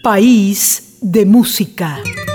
País de música.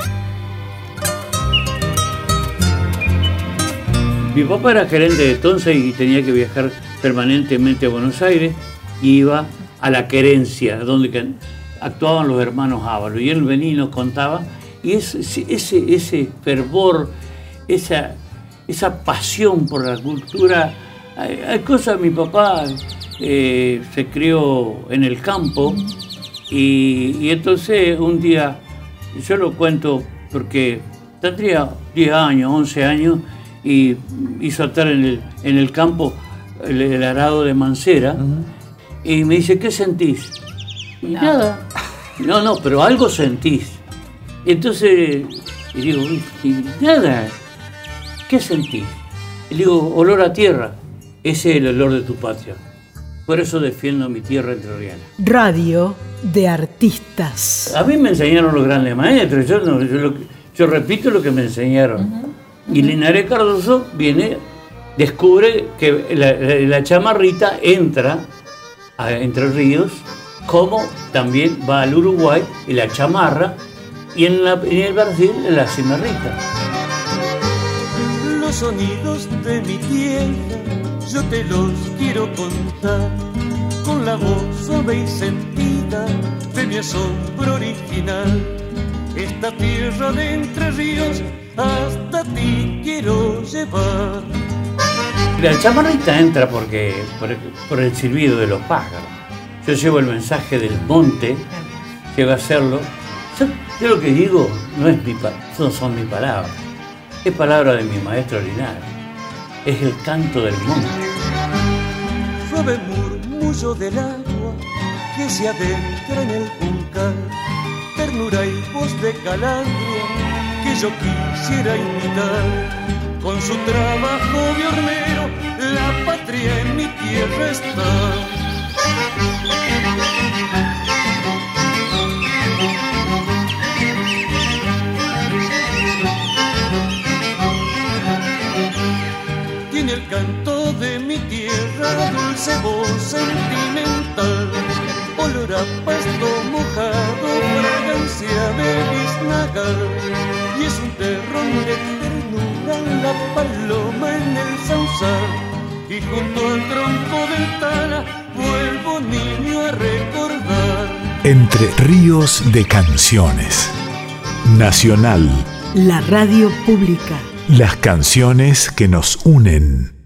Mi papá era gerente de Tonsa y tenía que viajar permanentemente a Buenos Aires y iba a la querencia, donde actuaban los hermanos Ábalos. Y él venía y nos contaba, y ese fervor, esa pasión por la cultura. Hay cosas, mi papá se crió en el campo y entonces un día, yo lo cuento porque tendría 10 años, 11 años, y hizo estar en el campo el arado de mancera, y me dice, ¿qué sentís? Y nada. No, pero algo sentís. Y entonces, y digo, nada, ¿qué sentís? Y digo, olor a tierra. Ese es el olor de tu patria. Por eso defiendo mi tierra entrerriana. Radio de artistas. A mí me enseñaron los grandes maestros. Yo repito lo que me enseñaron. Y Linares Cardoso descubre que la chamarrita entra a Entre Ríos, como también va al Uruguay y la chamarra, y en el Brasil la cimarrita. Los sonidos de mi tierra yo te los quiero contar, con la voz suave y sentida de mi asombro original. Esta tierra de Entre Ríos hasta ti quiero llevar. La chamarrita entra por el silbido de los pájaros. Yo llevo el mensaje del monte, llego a hacerlo. Yo lo que digo no son mis palabras, es palabra de mi maestro Linares. Es el canto del monte. Suave murmullo del agua que se adentra en el juncal, ternura y voz de calandria que yo quisiera imitar. Con su trabajo de hornero, la patria en mi tierra está. Tiene el canto de mi tierra, dulce voz sentimental, olor a pasto mojado, fragancia de biznagal, y es un terrón de ternura la paloma en el sausal, y junto al tronco del tala vuelvo niño a recordar. Entre Ríos de Canciones. Nacional. La radio pública. Las canciones que nos unen.